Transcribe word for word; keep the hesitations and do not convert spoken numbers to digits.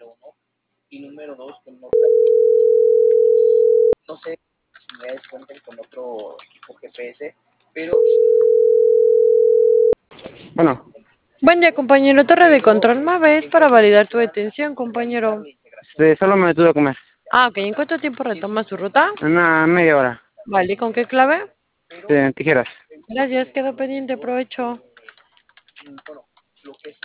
Bueno, Buen día, compañero. Torre de control Mave es para validar tu detención, compañero. este, solo me detuve a comer. Ah, ok. ¿En cuánto tiempo retoma su ruta? Una media hora. Vale, ¿con qué clave? De tijeras. Gracias, quedo pendiente. Provecho.